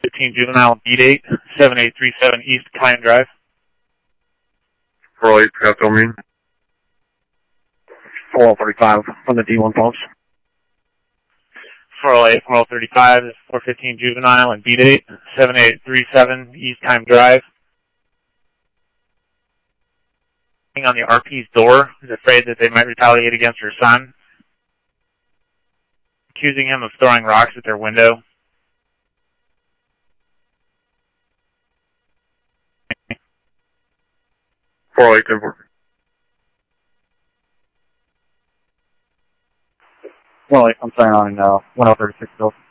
415 juvenile, beat 8, 7837 East Klein Drive. 408, Scottsdale Main. 4035 from the D1 folks. 408, 4035 is 415 juvenile and beat 8, 7837 East Time Drive. On the RP's door, is afraid that they might retaliate against her son, accusing him of throwing rocks at their window. Four eight ten four. Well, I'm sorry, on 1036 Bill.